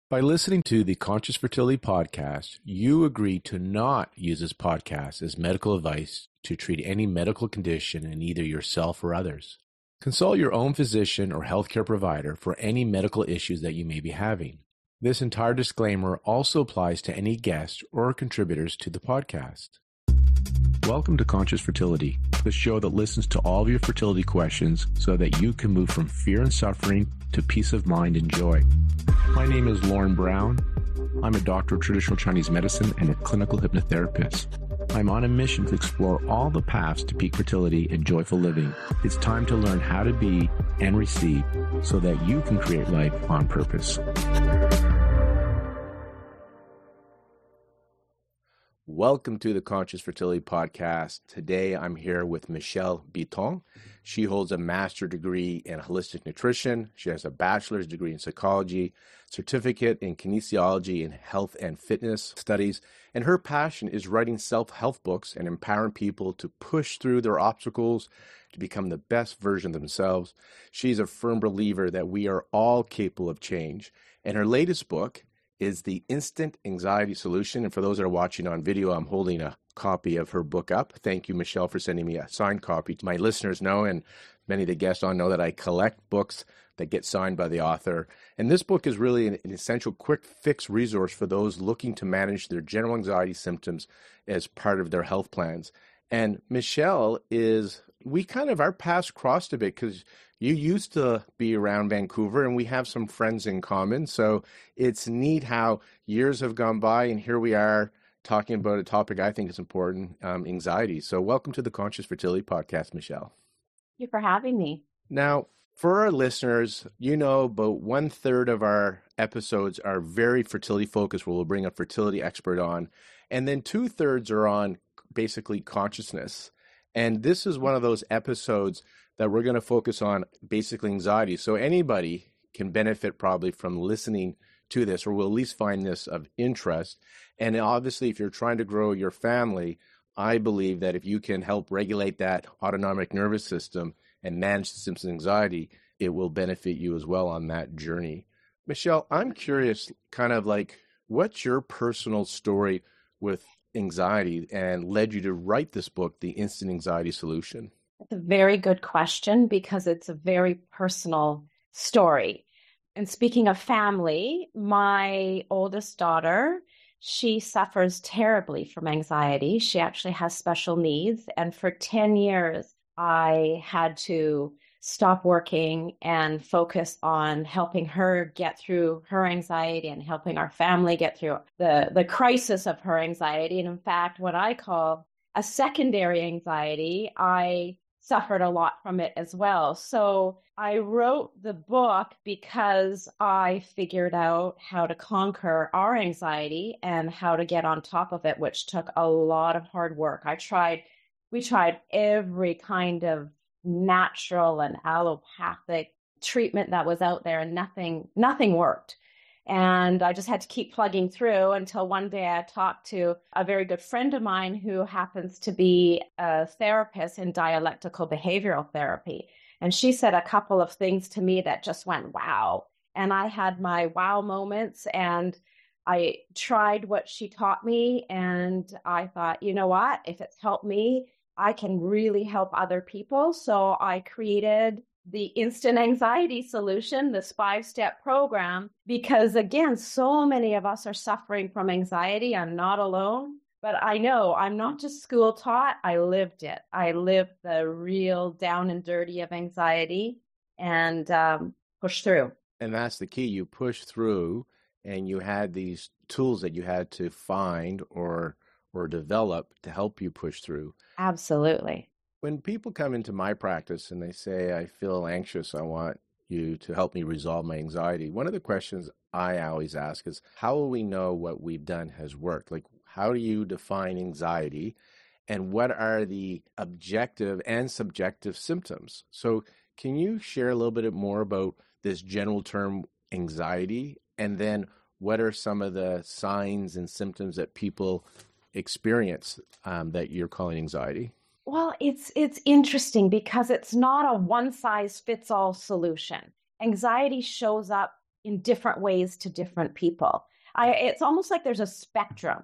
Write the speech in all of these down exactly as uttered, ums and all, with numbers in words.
By listening to the Conscious Fertility Podcast, you agree to not use this podcast as medical advice to treat any medical condition in either yourself or others. Consult your own physician or healthcare provider for any medical issues that you may be having. This entire disclaimer also applies to any guests or contributors to the podcast. Welcome to Conscious Fertility, the show that listens to all of your fertility questions so that you can move from fear and suffering to peace of mind and joy. My name is Lauren Brown. I'm a doctor of traditional Chinese medicine and a clinical hypnotherapist. I'm on a mission to explore all the paths to peak fertility and joyful living. It's time to learn how to be and receive so that you can create life on purpose. Welcome to the Conscious Fertility Podcast. Today I'm here with Michelle Bitton. She holds a master's degree in holistic nutrition. She has a bachelor's degree in psychology, certificate in kinesiology and health and fitness studies. And her passion is writing self-help books and empowering people to push through their obstacles to become the best version of themselves. She's a firm believer that we are all capable of change. And her latest book is The Instant Anxiety Solution. And for those that are watching on video, I'm holding a copy of her book up. Thank you, Michelle, for sending me a signed copy. My listeners know, and many of the guests on know, that I collect books that get signed by the author. And this book is really an, an essential quick fix resource for those looking to manage their general anxiety symptoms as part of their health plans. And Michelle is, we kind of, our paths crossed a bit because you used to be around Vancouver and we have some friends in common. So it's neat how years have gone by and here we are talking about a topic I think is important, um, anxiety. So welcome to the Conscious Fertility Podcast, Michelle. Thank you for having me. Now, for our listeners, you know, about one third of our episodes are very fertility focused, where we'll bring a fertility expert on. And then two thirds are on basically consciousness. And this is one of those episodes that we're going to focus on basically anxiety. So anybody can benefit probably from listening to this, or will at least find this of interest. And obviously, if you're trying to grow your family, I believe that if you can help regulate that autonomic nervous system and manage the symptoms of anxiety, it will benefit you as well on that journey. Michelle, I'm curious, kind of like, what's your personal story with anxiety and led you to write this book, The Instant Anxiety Solution? It's a very good question because it's a very personal story. And speaking of family, my oldest daughter, she suffers terribly from anxiety. She actually has special needs. And for ten years, I had to stop working and focus on helping her get through her anxiety and helping our family get through the, the crisis of her anxiety. And in fact, what I call a secondary anxiety, I suffered a lot from it as well. So I wrote the book because I figured out how to conquer our anxiety and how to get on top of it, which took a lot of hard work. I tried, we tried every kind of natural and allopathic treatment that was out there, and nothing, nothing worked. And I just had to keep plugging through until one day I talked to a very good friend of mine who happens to be a therapist in dialectical behavioral therapy. And she said a couple of things to me that just went, wow. And I had my wow moments, and I tried what she taught me. And I thought, you know what, if it's helped me, I can really help other people. So I created the Instant Anxiety Solution, this five-step program, because again, so many of us are suffering from anxiety. I'm not alone, but I know I'm not just school taught. I lived it. I lived the real down and dirty of anxiety and um, pushed through. And that's the key. You push through, and you had these tools that you had to find or or develop to help you push through. Absolutely. When people come into my practice and they say, I feel anxious, I want you to help me resolve my anxiety, one of the questions I always ask is, how will we know what we've done has worked? Like, how do you define anxiety? And what are the objective and subjective symptoms? So can you share a little bit more about this general term anxiety? And then what are some of the signs and symptoms that people experience um, that you're calling anxiety? Well, it's it's interesting because it's not a one-size-fits-all solution. Anxiety shows up in different ways to different people. I, it's almost like there's a spectrum,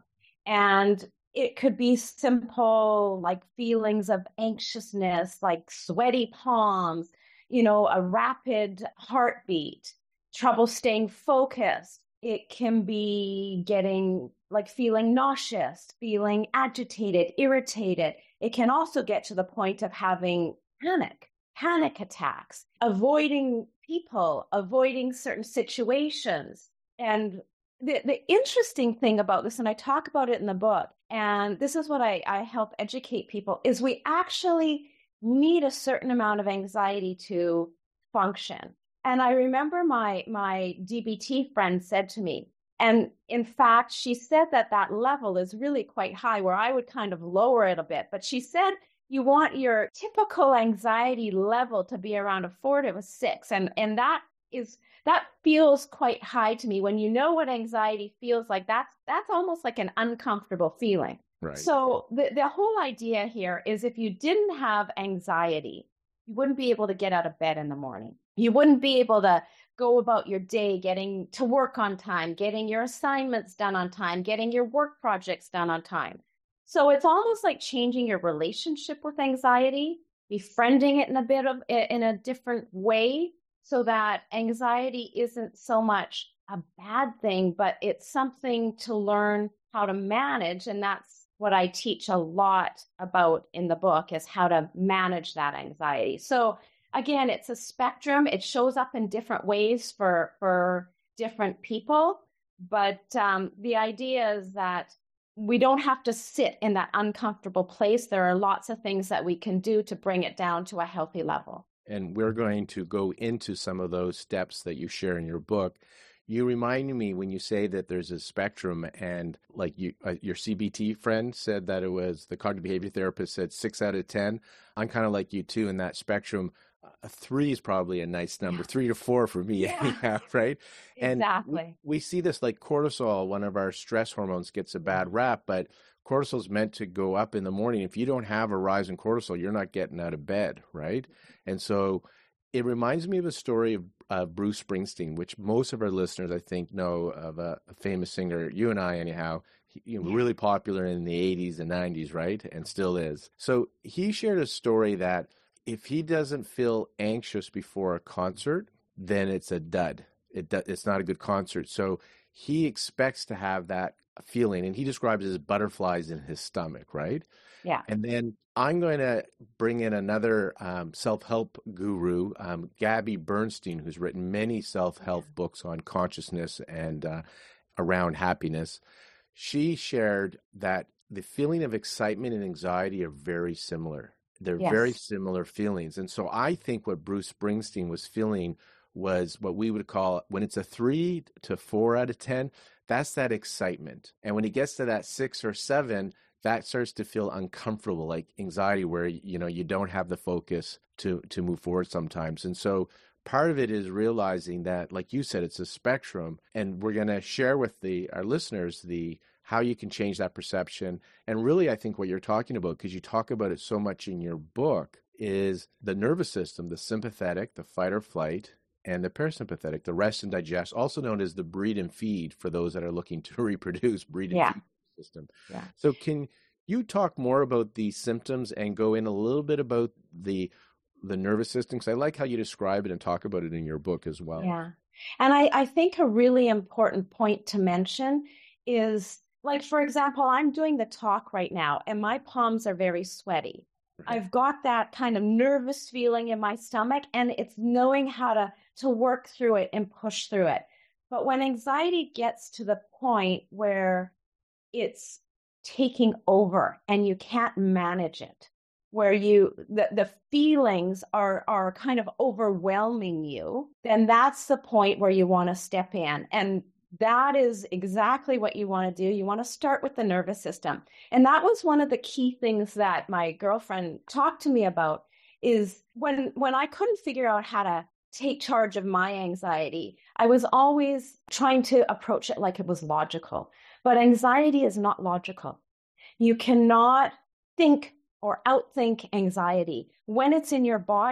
and it could be simple, like feelings of anxiousness, like sweaty palms, you know, a rapid heartbeat, trouble staying focused. It can be getting like feeling nauseous, feeling agitated, irritated. It can also get to the point of having panic, panic attacks, avoiding people, avoiding certain situations. And the, the interesting thing about this, and I talk about it in the book, and this is what I, I help educate people, is we actually need a certain amount of anxiety to function. And I remember my, my D B T friend said to me, and in fact, she said that that level is really quite high, where I would kind of lower it a bit. But she said, you want your typical anxiety level to be around a four to a six. And, and that is, that feels quite high to me. When you know what anxiety feels like, that's, that's almost like an uncomfortable feeling. Right. So the, the whole idea here is if you didn't have anxiety, you wouldn't be able to get out of bed in the morning. You wouldn't be able to go about your day, getting to work on time, getting your assignments done on time, getting your work projects done on time. So it's almost like changing your relationship with anxiety, befriending it in a bit of in a different way, so that anxiety isn't so much a bad thing, but it's something to learn how to manage. And that's what I teach a lot about in the book, is how to manage that anxiety. So again, it's a spectrum. It shows up in different ways for, for different people. But um, the idea is that we don't have to sit in that uncomfortable place. There are lots of things that we can do to bring it down to a healthy level. And we're going to go into some of those steps that you share in your book. You reminded me when you say that there's a spectrum, and like you, uh, your C B T friend said that it was, the cognitive behavior therapist said six out of ten. I'm kind of like you too in that spectrum. A three is probably a nice number, yeah. three to four for me, yeah. anyhow, right? Exactly. And we, we see this, like cortisol, one of our stress hormones, gets a bad rap, but cortisol is meant to go up in the morning. If you don't have a rise in cortisol, you're not getting out of bed, right? And so it reminds me of a story of uh, Bruce Springsteen, which most of our listeners, I think, know of, a, a famous singer, you and I anyhow, he, you know, yeah. really popular in the eighties and nineties, right? And still is. So he shared a story that if he doesn't feel anxious before a concert, then it's a dud. It do, it's not a good concert. So he expects to have that feeling, and he describes it as butterflies in his stomach, right? Yeah. And then I'm going to bring in another um, self-help guru, um, Gabby Bernstein, who's written many self-help books on consciousness and uh, around happiness. She shared that the feeling of excitement and anxiety are very similar. They're yes. very similar feelings. And so I think what Bruce Springsteen was feeling was what we would call, when it's a three to four out of ten, that's that excitement. And when he gets to that six or seven, that starts to feel uncomfortable, like anxiety, where, you know, you don't have the focus to, to move forward sometimes. And so part of it is realizing that, like you said, it's a spectrum, and we're going to share with the our listeners the how you can change that perception. And really, I think what you're talking about, because you talk about it so much in your book, is the nervous system, the sympathetic, the fight or flight, and the parasympathetic, the rest and digest, also known as the breed and feed for those that are looking to reproduce, breed and yeah. feed system. Yeah. So can you talk more about these symptoms and go in a little bit about the the nervous system? Because I like how you describe it and talk about it in your book as well. Yeah. And I, I think a really important point to mention is, like, for example, I'm doing the talk right now and my palms are very sweaty. Right. I've got that kind of nervous feeling in my stomach, and it's knowing how to, to work through it and push through it. But when anxiety gets to the point where it's taking over and you can't manage it, where you the, the feelings are are kind of overwhelming you, then that's the point where you want to step in. And that is exactly what you want to do. You want to start with the nervous system. And that was one of the key things that my girlfriend talked to me about, is when when I couldn't figure out how to take charge of my anxiety, I was always trying to approach it like it was logical. But anxiety is not logical. You cannot think or outthink anxiety. When it's in your body,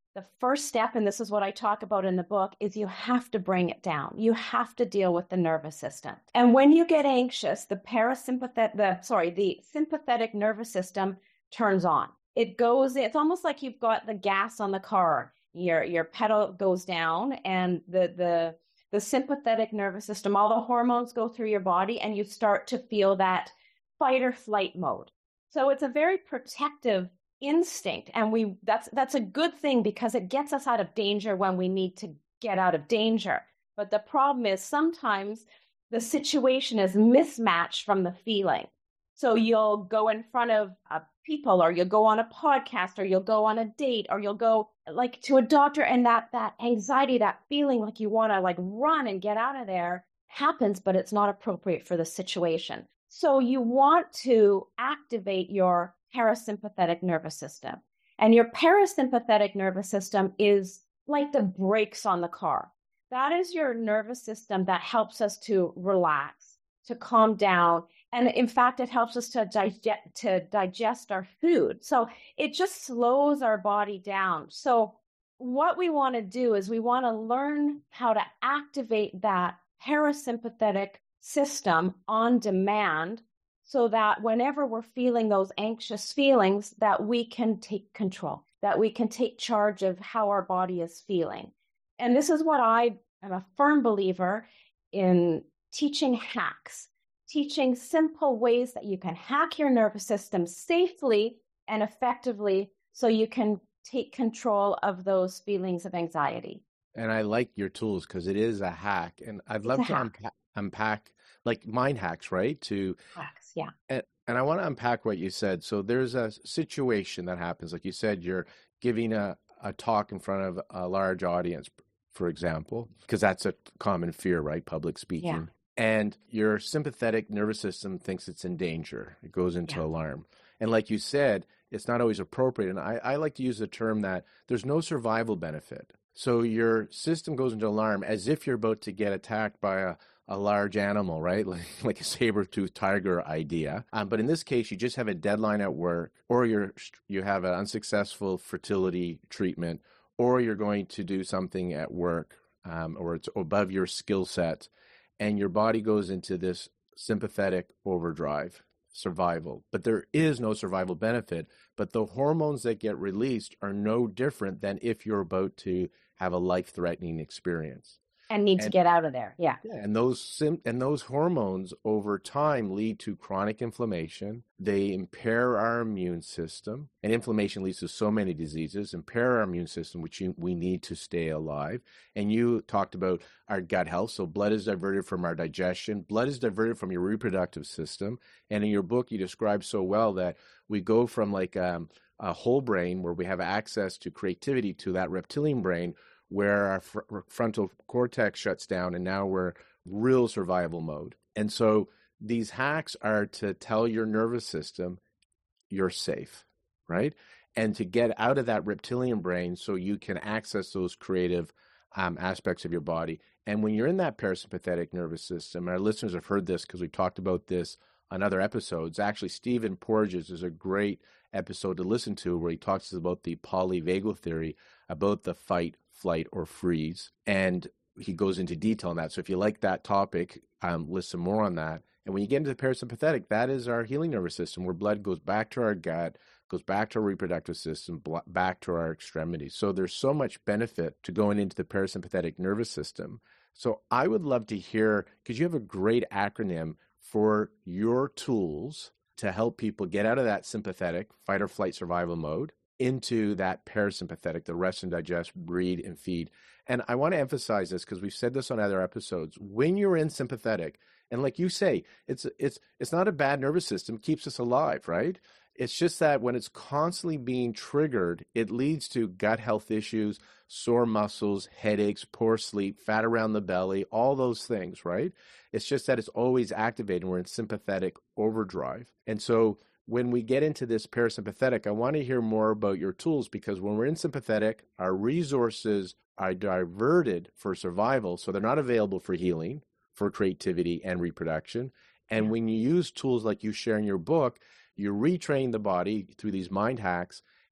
the first step, and this is what I talk about in the book, is you have to bring it down. You have to deal with the nervous system. And when you get anxious, the parasympathetic, the sorry, the sympathetic nervous system turns on. It goes, it's almost like you've got the gas on the car. Your your pedal goes down, and the the the sympathetic nervous system, all the hormones go through your body, and you start to feel that fight or flight mode. So it's a very protective instinct, and we that's that's a good thing because it gets us out of danger when we need to get out of danger. But the problem is sometimes the situation is mismatched from the feeling. So you'll go in front of uh, people, or you'll go on a podcast, or you'll go on a date, or you'll go like to a doctor, and that that anxiety, that feeling like you want to like run and get out of there happens, but it's not appropriate for the situation. So you want to activate your parasympathetic nervous system. And your parasympathetic nervous system is like the brakes on the car. That is your nervous system that helps us to relax, to calm down. And in fact, it helps us to digest, to digest our food. So it just slows our body down. So what we want to do is we want to learn how to activate that parasympathetic system on demand, so that whenever we're feeling those anxious feelings, that we can take control, that we can take charge of how our body is feeling. And this is what I am a firm believer in: teaching hacks, teaching simple ways that you can hack your nervous system safely and effectively so you can take control of those feelings of anxiety. And I like your tools because it is a hack. And I'd love to unpack, unpack like mind hacks, right? To hacks, yeah. And, and I want to unpack what you said. So there's a situation that happens. Like you said, you're giving a, a talk in front of a large audience, for example, because that's a common fear, right? Public speaking. Yeah. And your sympathetic nervous system thinks it's in danger. It goes into yeah. alarm. And like you said, it's not always appropriate. And I, I like to use the term that there's no survival benefit. So your system goes into alarm as if you're about to get attacked by a, a large animal, right? Like, like a saber-toothed tiger idea. Um, but in this case, you just have a deadline at work, or you're you have an unsuccessful fertility treatment, or you're going to do something at work, um, or it's above your skill set, and your body goes into this sympathetic overdrive, survival. But there is no survival benefit, but the hormones that get released are no different than if you're about to have a life-threatening experience. And need and, to get out of there, yeah. yeah. And those sim- and those hormones over time lead to chronic inflammation. They impair our immune system, and inflammation leads to so many diseases. Impair our immune system, which you, we need to stay alive. And you talked about our gut health. So blood is diverted from our digestion. Blood is diverted from your reproductive system. And in your book, you describe so well that we go from like um, a whole brain where we have access to creativity to that reptilian brain, where our fr- frontal cortex shuts down, and now we're real survival mode. And so these hacks are to tell your nervous system you're safe, right? And to get out of that reptilian brain so you can access those creative um, aspects of your body. And when you're in that parasympathetic nervous system, our listeners have heard this because we talked about this on other episodes. Actually, Stephen Porges is a great episode to listen to where he talks about the polyvagal theory, about the fight, flight, or freeze. And he goes into detail on that. So if you like that topic, um, listen more on that. And when you get into the parasympathetic, that is our healing nervous system, where blood goes back to our gut, goes back to our reproductive system, bl- back to our extremities. So there's so much benefit to going into the parasympathetic nervous system. So I would love to hear, because you have a great acronym for your tools to help people get out of that sympathetic fight or flight survival mode into that parasympathetic, the rest and digest, breathe and feed. And I want to emphasize this because we've said this on other episodes. When you're in sympathetic, and like you say, it's it's it's not a bad nervous system, it keeps us alive, right? It's just that when it's constantly being triggered, it leads to gut health issues, sore muscles, headaches, poor sleep, fat around the belly, all those things, right? It's just that it's always activated. We're in sympathetic overdrive. And so when we get into this parasympathetic, I want to hear more about your tools, because when we're in sympathetic, our resources are diverted for survival, so they're not available for healing, for creativity and reproduction. And yeah. when you use tools like you share in your book, you retrain the body through these mind hacks,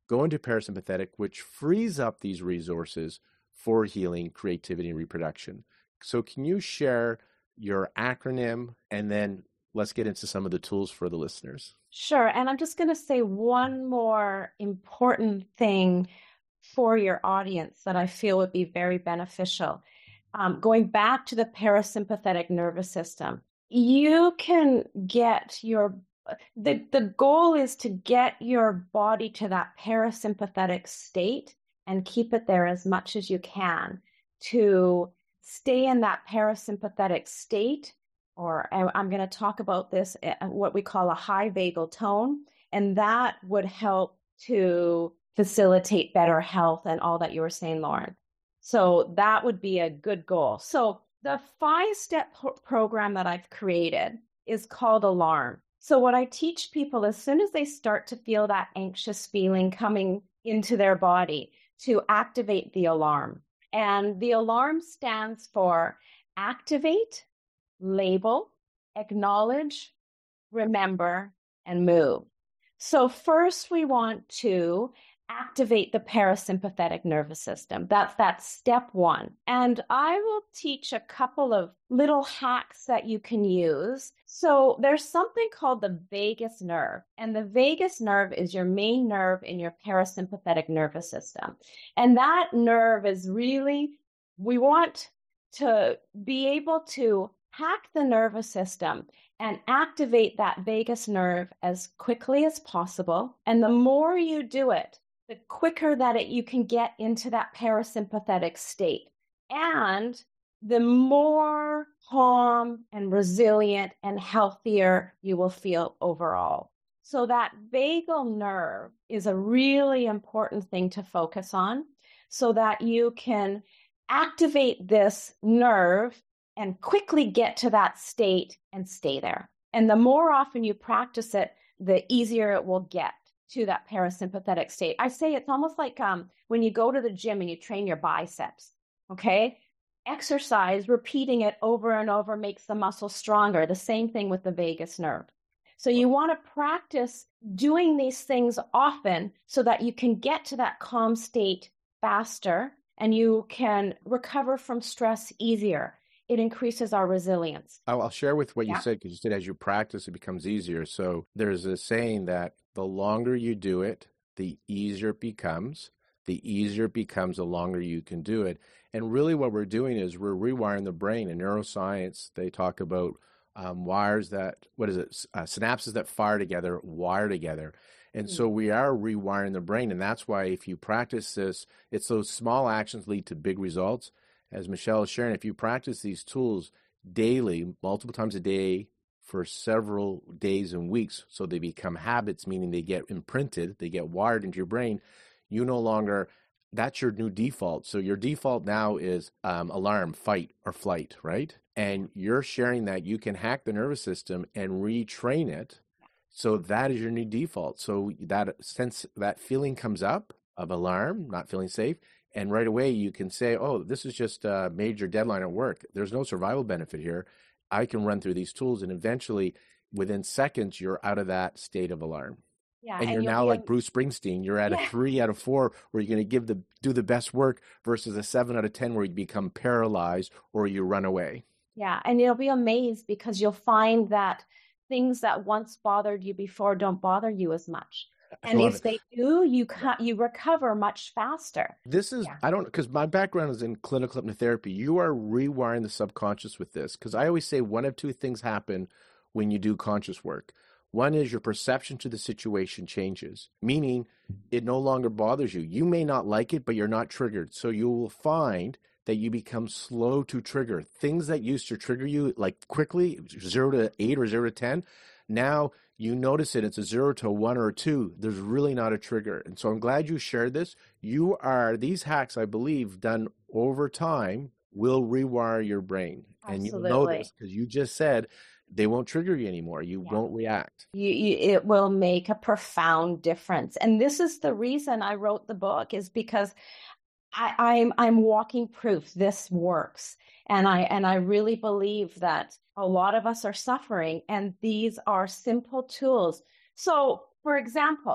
go into parasympathetic, which frees up these resources for healing, creativity, and reproduction. So can you share your acronym, and then let's get into some of the tools for the listeners? Sure. And I'm just going to say one more important thing for your audience that I feel would be very beneficial. Um, going back to the parasympathetic nervous system, you can get your, the, the goal is to get your body to that parasympathetic state and keep it there as much as you can, to stay in that parasympathetic state, or I'm going to talk about this, what we call a high vagal tone, and that would help to facilitate better health and all that you were saying, Lauren. So that would be a good goal. So the five-step pro- program that I've created is called Alarm. So what I teach people, as soon as they start to feel that anxious feeling coming into their body, to activate the alarm. And the alarm stands for activate, label, acknowledge, remember, and move. So first we want to activate the parasympathetic nervous system. That's that's step one. And I will teach a couple of little hacks that you can use. So there's something called the vagus nerve. And the vagus nerve is your main nerve in your parasympathetic nervous system. And that nerve is really, we want to be able to hack the nervous system and activate that vagus nerve as quickly as possible. And the more you do it, the quicker that it, you can get into that parasympathetic state. And the more calm and resilient and healthier you will feel overall. So that vagal nerve is a really important thing to focus on, so that you can activate this nerve and quickly get to that state and stay there. And the more often you practice it, the easier it will get to that parasympathetic state. I say it's almost like um, when you go to the gym and you train your biceps, okay? Exercise, repeating it over and over makes the muscle stronger. The same thing with the vagus nerve. So you want to practice doing these things often so that you can get to that calm state faster and you can recover from stress easier. It increases our resilience. I'll share with what Yeah. you said, because you said as you practice, it becomes easier. So there's a saying that the longer you do it, the easier it becomes. The easier it becomes, the longer you can do it. And really what we're doing is we're rewiring the brain. In neuroscience, they talk about um, wires that, what is it, uh, synapses that fire together, wire together. And so we are rewiring the brain. And that's why if you practice this, it's those small actions lead to big results. As Michelle is sharing, if you practice these tools daily, multiple times a day, for several days and weeks, so they become habits, meaning they get imprinted, they get wired into your brain, you no longer, that's your new default. So your default now is um, alarm, fight, or flight, right? And you're sharing that you can hack the nervous system and retrain it. So that is your new default. So that sense, that feeling comes up of alarm, not feeling safe, and right away you can say, oh, this is just a major deadline at work. There's no survival benefit here. I can run through these tools, and eventually within seconds, you're out of that state of alarm. Yeah, and, and you're now like a... Bruce Springsteen. You're at yeah. a three out of four where you're going to give the do the best work versus a seven out of ten where you become paralyzed or you run away. Yeah, and you'll be amazed because you'll find that things that once bothered you before don't bother you as much. And if it. they do, you ca- you recover much faster. This is, yeah. I don't, because my background is in clinical hypnotherapy. You are rewiring the subconscious with this. Because I always say one of two things happen when you do conscious work. One is your perception to the situation changes, meaning it no longer bothers you. You may not like it, but you're not triggered. So you will find that you become slow to trigger. Things that used to trigger you like quickly, zero to eight or zero to ten, now you notice it, it's a zero to a one or a two. There's really not a trigger. And so I'm glad you shared this. You are, these hacks, I believe, done over time will rewire your brain. Absolutely. And you'll know this because you just said they won't trigger you anymore. You yeah. won't react. You, you, it will make a profound difference. And this is the reason I wrote the book, is because I, I'm I'm walking proof this works. And I and I really believe that a lot of us are suffering, and these are simple tools. So, for example,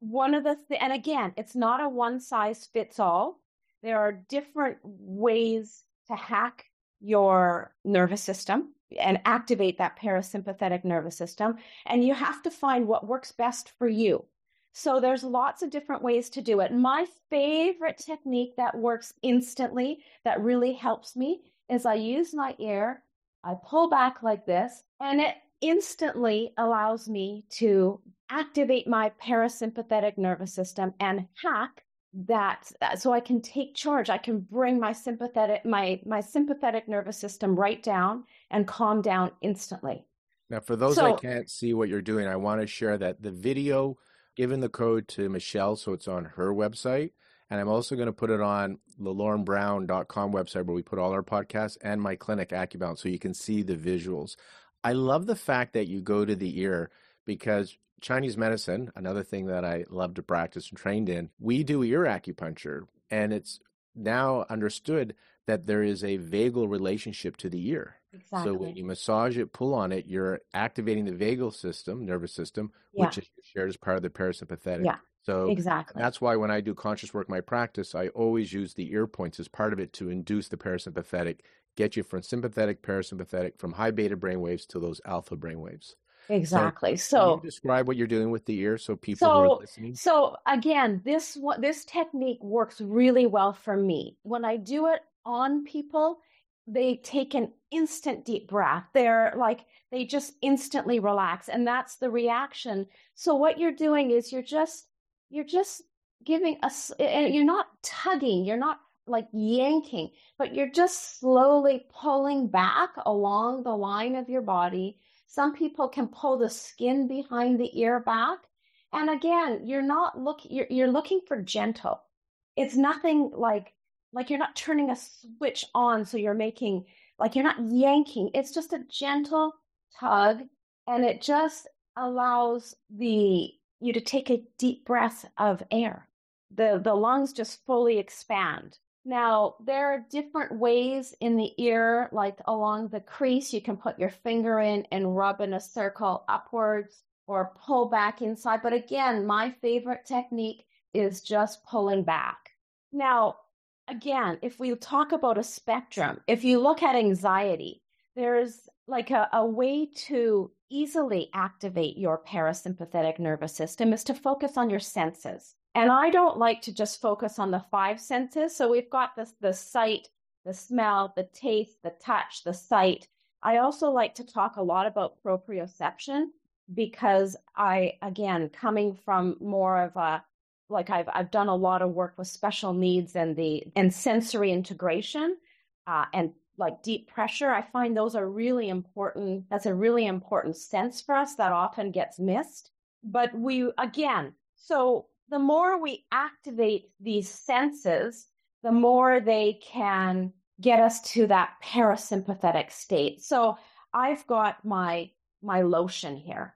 one of the th- and again, it's not a one size fits all. There are different ways to hack your nervous system and activate that parasympathetic nervous system, and you have to find what works best for you. So there's lots of different ways to do it. My favorite technique that works instantly, that really helps me, is I use my ear, I pull back like this, and it instantly allows me to activate my parasympathetic nervous system and hack that, so I can take charge. I can bring my sympathetic my my sympathetic nervous system right down and calm down instantly. Now, for those that So can't see what you're doing, I want to share that the video, given the code to Michelle, so it's on her website. And I'm also going to put it on the lauren brown dot com website where we put all our podcasts, and my clinic, AccuBalance, so you can see the visuals. I love the fact that you go to the ear, because Chinese medicine, another thing that I love to practice and trained in, we do ear acupuncture. And it's now understood that there is a vagal relationship to the ear. exactly. So when you massage it, pull on it, you're activating the vagal system, nervous system, Yeah. which is shared as part of the parasympathetic. Yeah. So Exactly. that's why when I do conscious work in my practice, I always use the ear points as part of it to induce the parasympathetic, get you from sympathetic, parasympathetic, from high beta brainwaves to those alpha brainwaves. Exactly. So can you So describe what you're doing with the ear so people who are so listening? so again, this one this technique works really well for me. When I do it on people, they take an instant deep breath. They're like, they just instantly relax, and that's the reaction. So what you're doing is you're just you're just giving us, and you're not tugging, you're not like yanking, but you're just slowly pulling back along the line of your body. Some people can pull the skin behind the ear back. And again, you're not looking, you're, you're looking for gentle. It's nothing like, like you're not turning a switch on. So you're making, like you're not yanking. It's just a gentle tug. And it just allows the, you to take a deep breath of air. The, the lungs just fully expand. Now, there are different ways in the ear, like along the crease, you can put your finger in and rub in a circle upwards or pull back inside. But again, my favorite technique is just pulling back. Now, again, if we talk about a spectrum, if you look at anxiety, there's like a, a way to easily activate your parasympathetic nervous system is to focus on your senses. And I don't like to just focus on the five senses. So we've got this, the sight, the smell, the taste, the touch, the sight. I also like to talk a lot about proprioception because I, again, coming from more of a, like I've, I've done a lot of work with special needs and the, and sensory integration uh, and like deep pressure. I find those are really important. That's a really important sense for us that often gets missed. But we, again, so the more we activate these senses, the more they can get us to that parasympathetic state. So I've got my, my lotion here.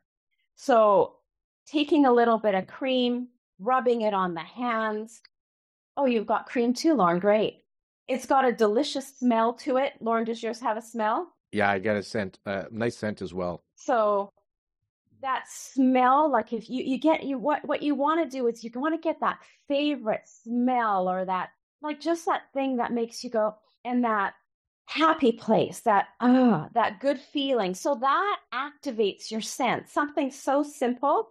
So taking a little bit of cream, rubbing it on the hands. Oh, you've got cream too, Lauren. Great. It's got a delicious smell to it. Lauren, does yours have a smell? Yeah, I get a scent, uh, nice scent as well. So that smell, like if you, you get you what what you want to do is you want to get that favorite smell or that like just that thing that makes you go in that happy place, that ah, that good feeling. So that activates your sense. Something so simple.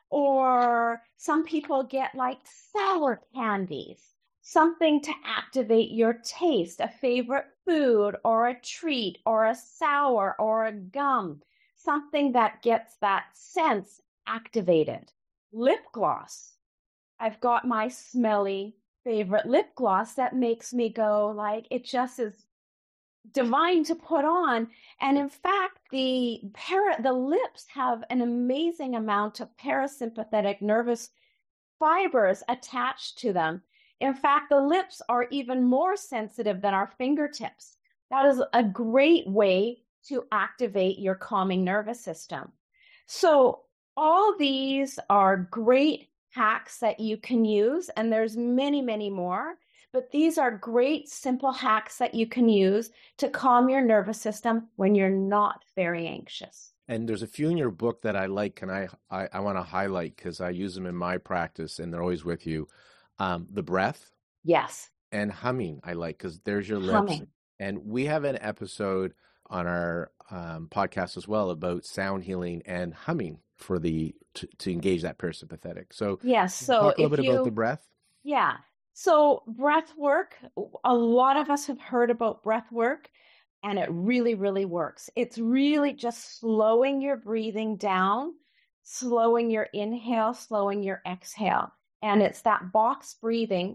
Or some people get like sour candies, something to activate your taste, a favorite food or a treat or a sour or a gum. Something that gets that sense activated. Lip gloss. I've got my smelly favorite lip gloss that makes me go like, it just is divine to put on. And in fact, the para, the lips have an amazing amount of parasympathetic nervous fibers attached to them. In fact, the lips are even more sensitive than our fingertips. That is a great way to activate your calming nervous system. So all these are great hacks that you can use, and there's many, many more. But these are great, simple hacks that you can use to calm your nervous system when you're not very anxious. And there's a few in your book that I like, and I I, I want to highlight because I use them in my practice, and they're always with you. Um, the breath. Yes. And humming, I like, because there's your lips. Humming. And we have an episode on our um, podcast as well about sound healing and humming for the to, to engage that parasympathetic. So yes. So talk a little bit you, about the breath. Yeah. So breath work, a lot of us have heard about breath work. And it really, really works. It's really just slowing your breathing down, slowing your inhale, slowing your exhale. And it's that box breathing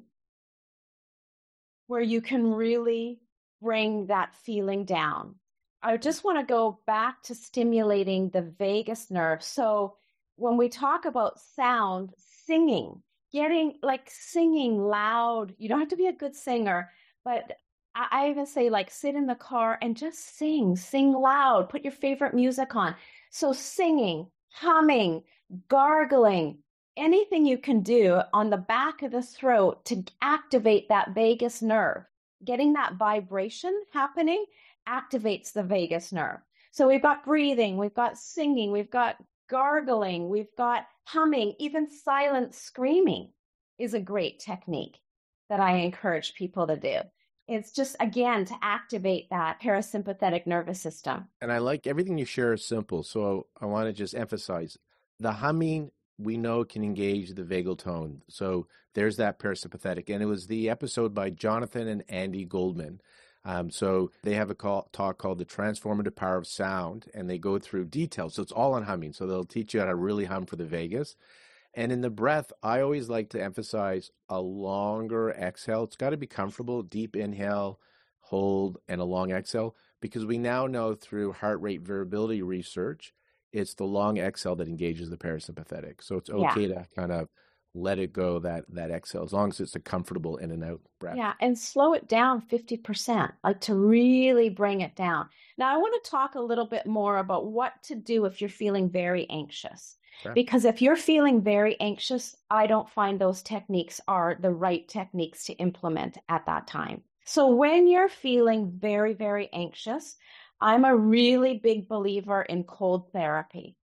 where you can really bring that feeling down. I just want to go back to stimulating the vagus nerve. So when we talk about sound, singing, getting like singing loud, you don't have to be a good singer, but I even say, like, sit in the car and just sing, sing loud, put your favorite music on. So singing, humming, gargling, anything you can do on the back of the throat to activate that vagus nerve. Getting that vibration happening activates the vagus nerve. So we've got breathing, we've got singing, we've got gargling, we've got humming, even silent screaming is a great technique that I encourage people to do. It's just, again, to activate that parasympathetic nervous system. And I like everything you share is simple. So I want to just emphasize the humming, we know can engage the vagal tone. So there's that parasympathetic. And it was the episode by Jonathan and Andy Goldman. Um, so they have a call, talk called The Transformative Power of Sound, and they go through details. So it's all on humming. So they'll teach you how to really hum for the vagus. And in the breath, I always like to emphasize a longer exhale. It's got to be comfortable, deep inhale, hold, and a long exhale, because we now know through heart rate variability research, it's the long exhale that engages the parasympathetic. So it's okay yeah. to kind of let it go, that that exhale, as long as it's a comfortable in and out breath. Yeah, and slow it down fifty percent, like to really bring it down. Now, I want to talk a little bit more about what to do if you're feeling very anxious. Sure. Because if you're feeling very anxious, I don't find those techniques are the right techniques to implement at that time. So when you're feeling very, very anxious, I'm a really big believer in cold therapy,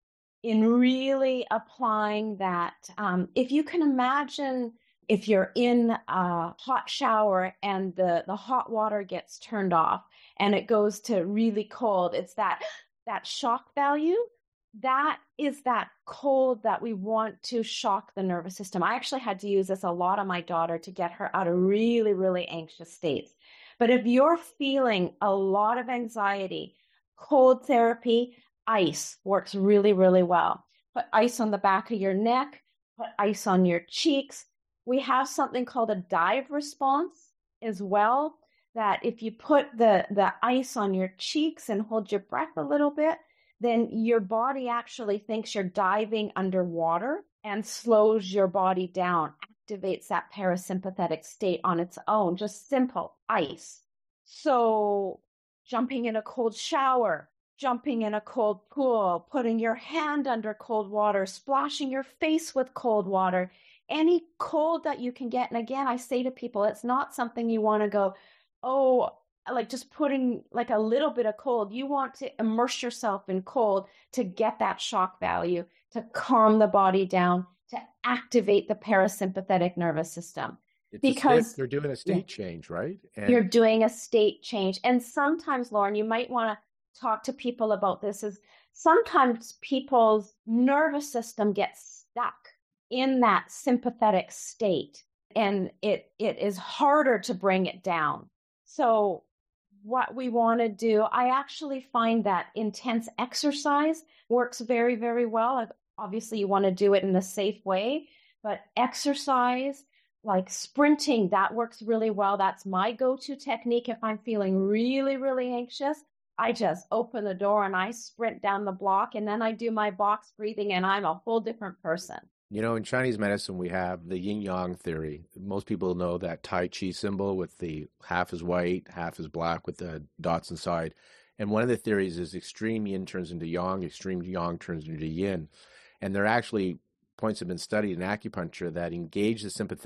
in really applying that. Um, if you can imagine if you're in a hot shower and the, the hot water gets turned off and it goes to really cold, it's that, that shock value. That is that cold that we want to shock the nervous system. I actually had to use this a lot on my daughter to get her out of really, really anxious states. But if you're feeling a lot of anxiety, cold therapy, ice works really, really well. Put ice on the back of your neck, put ice on your cheeks. We have something called a dive response as well, that if you put the, the ice on your cheeks and hold your breath a little bit, then your body actually thinks you're diving underwater and slows your body down, activates that parasympathetic state on its own, just simple ice. So jumping in a cold shower, jumping in a cold pool, putting your hand under cold water, splashing your face with cold water, any cold that you can get. And again, I say to people, it's not something you want to go, oh, like just putting like a little bit of cold. You want to immerse yourself in cold to get that shock value, to calm the body down, to activate the parasympathetic nervous system. It's because state, you're doing a state yeah, change, right? And you're doing a state change. And sometimes, Lauren, you might want to talk to people about this, is sometimes people's nervous system gets stuck in that sympathetic state, and it it is harder to bring it down. So what we want to do, I actually find that intense exercise works very, very well. Obviously, you want to do it in a safe way, but exercise like sprinting, that works really well. That's my go-to technique. If I'm feeling really, really anxious, I just open the door and I sprint down the block, and then I do my box breathing, and I'm a whole different person. You know, in Chinese medicine, we have the yin-yang theory. Most people know that Tai Chi symbol with the half is white, half is black with the dots inside. And one of the theories is extreme yin turns into yang, extreme yang turns into yin. And there are actually points have been studied in acupuncture that engage the sympathetic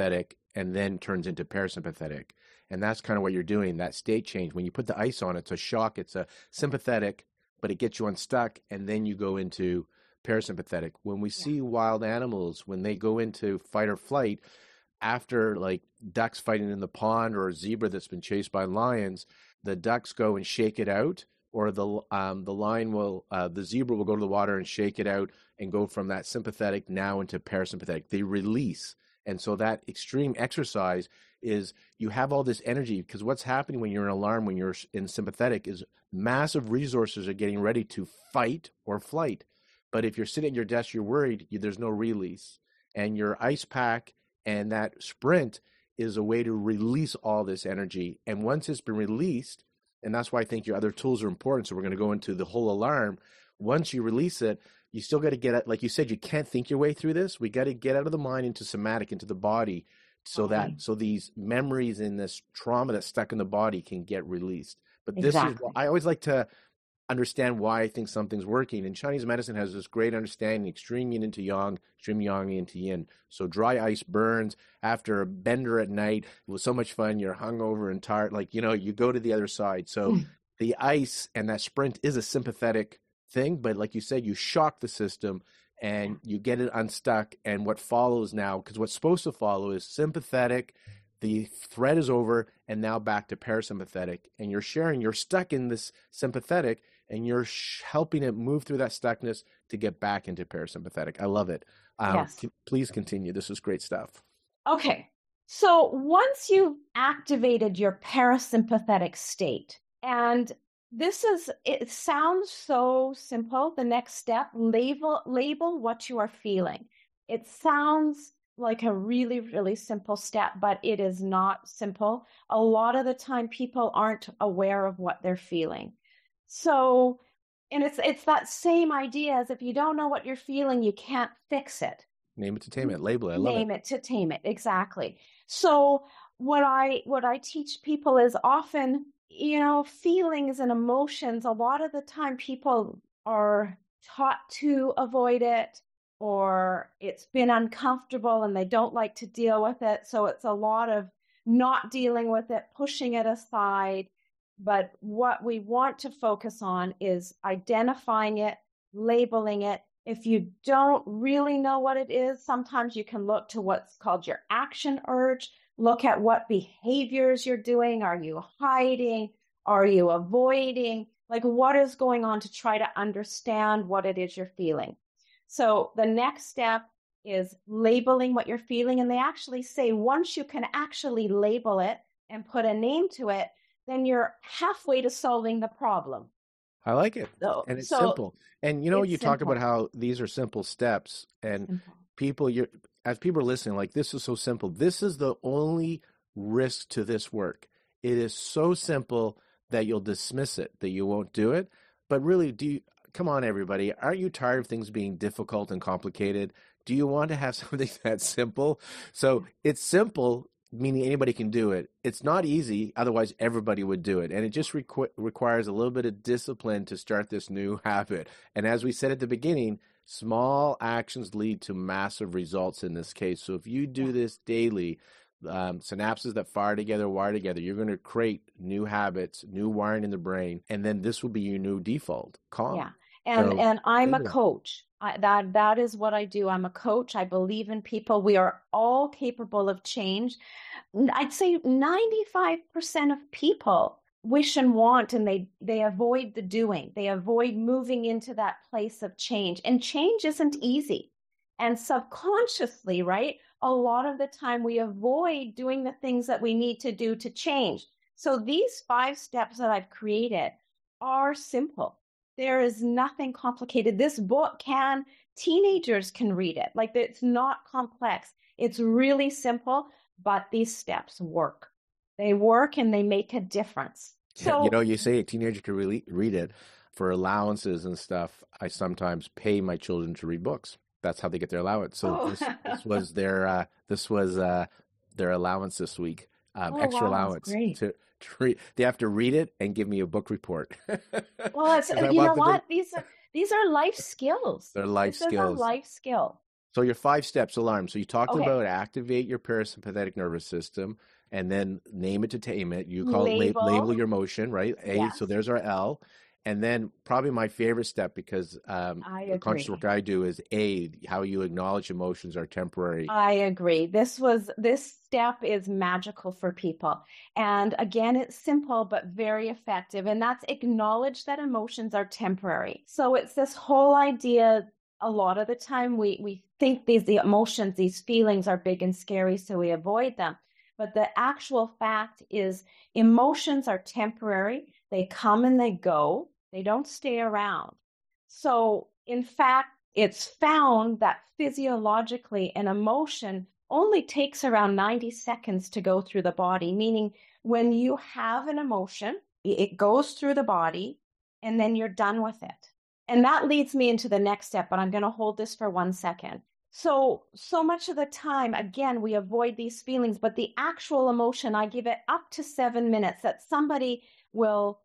and then turns into parasympathetic. And that's kind of what you're doing, that state change. When you put the ice on, it's a shock, it's a sympathetic, but it gets you unstuck, and then you go into parasympathetic. When we see wild animals, when they go into fight or flight, after like ducks fighting in the pond or a zebra that's been chased by lions, the ducks go and shake it out, or the um, the lion will, uh, the zebra will go to the water and shake it out and go from that sympathetic now into parasympathetic. They release. And so that extreme exercise is you have all this energy, because what's happening when you're in alarm, when you're in sympathetic, is massive resources are getting ready to fight or flight. But if you're sitting at your desk, you're worried, you, there's no release. And your ice pack and that sprint is a way to release all this energy. And once it's been released, and that's why I think your other tools are important. So we're going to go into the whole alarm. Once you release it, you still got to get it. Like you said, you can't think your way through this. We got to get out of the mind into somatic, into the body, so okay. that so these memories and this trauma that's stuck in the body can get released. But this exactly. is I always like to understand why I think something's working. And Chinese medicine has this great understanding: extreme yin into yang, extreme yang into yin. So dry ice burns after a bender at night. It was so much fun. You're hungover and tired. Like, you know, you go to the other side. So mm. the ice and that sprint is a sympathetic thing, but like you said, you shock the system and you get it unstuck. And what follows now, because what's supposed to follow is sympathetic, the threat is over, and now back to parasympathetic. And you're sharing, you're stuck in this sympathetic, and you're sh- helping it move through that stuckness to get back into parasympathetic. I love it. Um, yes. c- please continue. This is great stuff. Okay. So once you've activated your parasympathetic state, and this is, it sounds so simple. The next step, label, label what you are feeling. It sounds like a really, really simple step, but it is not simple. A lot of the time people aren't aware of what they're feeling. So, and it's, it's that same idea as if you don't know what you're feeling, you can't fix it. Name it to tame it, label it. I love Name it. it to tame it. Exactly. So what I, what I teach people is often, you know, feelings and emotions, a lot of the time people are taught to avoid it, or it's been uncomfortable and they don't like to deal with it. So it's a lot of not dealing with it, pushing it aside. But what we want to focus on is identifying it, labeling it. If you don't really know what it is, sometimes you can look to what's called your action urge. Look at what behaviors you're doing. Are you hiding? Are you avoiding? Like, what is going on, to try to understand what it is you're feeling. So the next step is labeling what you're feeling. And they actually say once you can actually label it and put a name to it, then you're halfway to solving the problem. I like it. So, and it's so simple. And, you know, you simple. talk about how these are simple steps, and simple. people, you're, as people are listening, like, this is so simple. This is the only risk to this work. It is so simple that you'll dismiss it, that you won't do it. But really, do you, come on, everybody. Aren't you tired of things being difficult and complicated? Do you want to have something that's simple? So it's simple, meaning anybody can do it. It's not easy, otherwise everybody would do it. And it just requ- requires a little bit of discipline to start this new habit. And as we said at the beginning, small actions lead to massive results in this case. So if you do this daily, um, synapses that fire together, wire together, you're going to create new habits, new wiring in the brain, and then this will be your new default. Calm. Yeah. And, so, and I'm a coach. I, that that is what I do. I'm a coach. I believe in people. We are all capable of change. I'd say ninety-five percent of people wish and want, and they, they avoid the doing. They avoid moving into that place of change. And change isn't easy. And subconsciously, right, a lot of the time we avoid doing the things that we need to do to change. So these five steps that I've created are simple. There is nothing complicated. This book can, teenagers can read it. Like, it's not complex. It's really simple, but these steps work. They work and they make a difference. So, you know, you say a teenager can really read it. For allowances and stuff, I sometimes pay my children to read books. That's how they get their allowance. So oh. this, this was their uh, this was uh, their allowance this week. Um, oh, extra wow, allowance great. to. They have to read it and give me a book report. Well, it's, you know what? These are, these are life skills. They're life this skills. This is a life skill. So your five steps alarm. So you talked Okay. about activate your parasympathetic nervous system and then name it to tame it. You call it lab label Label. your emotion, right? A, so Yes, there's our L. And then probably my favorite step, because um, I the conscious work agree. I do, is A, how you acknowledge emotions are temporary. I agree. This was this step is magical for people. And again, it's simple but very effective. And that's acknowledge that emotions are temporary. So it's this whole idea a lot of the time we we think these the emotions, these feelings are big and scary, so we avoid them. But the actual fact is emotions are temporary. They come and they go. They don't stay around. So in fact, it's found that physiologically an emotion only takes around ninety seconds to go through the body, meaning when you have an emotion, it goes through the body and then you're done with it. And that leads me into the next step, but I'm going to hold this for one second. So, so much of the time, again, we avoid these feelings, but the actual emotion, I give it up to seven minutes that somebody will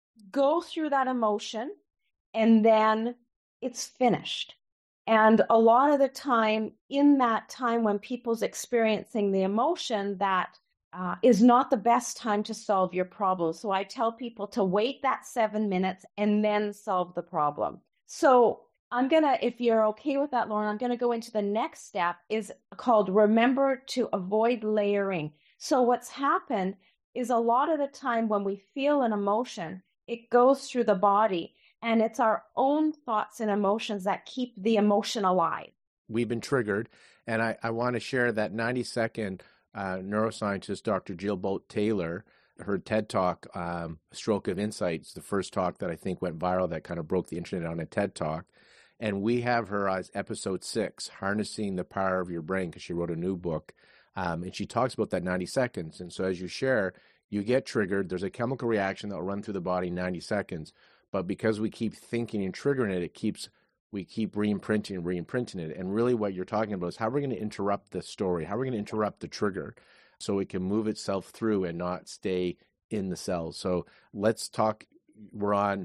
go through that emotion and then it's finished. And a lot of the time, in that time when people's experiencing the emotion, that uh, is not the best time to solve your problem. So I tell people to wait that seven minutes and then solve the problem. So I'm going to, if you're okay with that, Lauren, I'm going to go into the next step is called remember to avoid layering. So what's happened is a lot of the time when we feel an emotion, it goes through the body. And it's our own thoughts and emotions that keep the emotion alive. We've been triggered. And I, I want to share that ninety second uh, neuroscientist, Doctor Jill Bolte Taylor, her TED Talk, um, Stroke of Insights, the first talk that I think went viral that kind of broke the internet on a TED Talk. And we have her as episode six, Harnessing the Power of Your Brain, because she wrote a new book. Um, and she talks about that ninety seconds. And so as you share, you get triggered. There's a chemical reaction that will run through the body in ninety seconds. But because we keep thinking and triggering it, it keeps we keep re-imprinting and re-imprinting it. And really what you're talking about is how we're going to interrupt the story, how we're going to interrupt the trigger so it can move itself through and not stay in the cells. So let's talk. We're on